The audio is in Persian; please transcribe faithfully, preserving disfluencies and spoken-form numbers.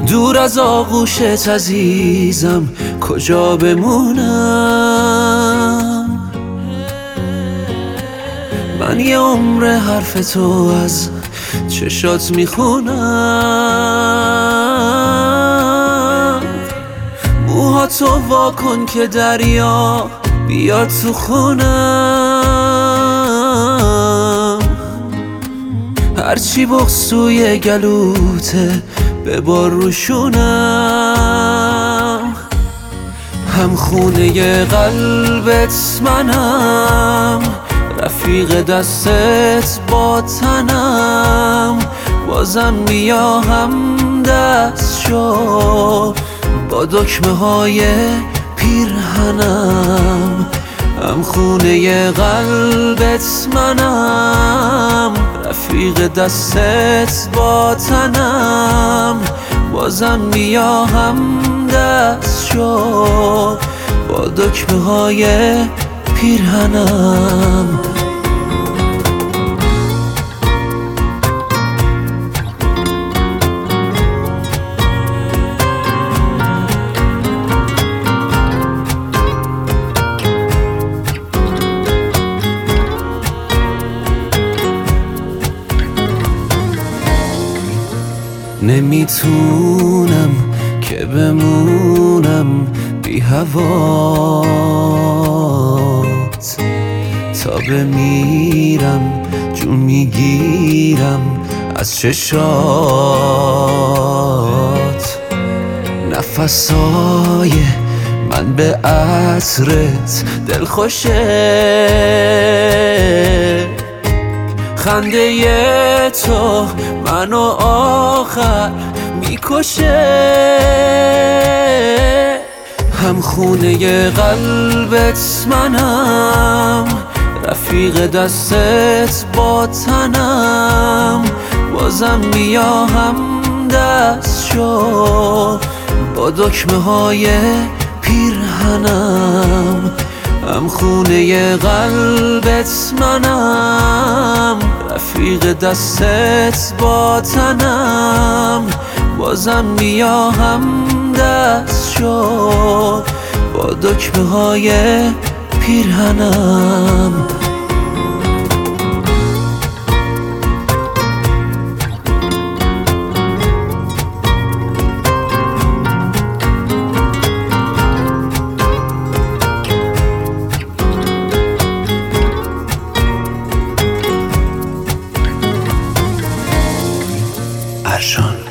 دور از آغوشت عزیزم کجا بمونم؟ من یه عمر حرف تو از چشات میخونم. موها تو وا کن که دریا بیاد تو خونم. هرچی بغض توی گلوته ببار روشونم. هم خونه قلبت منم، رفیق دستت با تنم. بازم بیا هم دست شو با دکمه های پیرهنم. هم خونه قلبت منم، رفیق دستت با تنم. بازم بیا هم دست شو با دکمه های پیرهنم. نمیتونم که بمونم بی هوات، تا بمیرم جون میگیرم از چشات. نفسای من به عطرت دل خوشه، خنده تو منو آخر میکشه. هم خونه قلبت منم، رفیق دستت با تنم. بازم بیا هم دست شو با دکمه های پیرهنم. هم خونه قلبت منم، رفیق دستت با تنم. بازم بیا هم دست شو با دکمه های پیرهنم. ارشان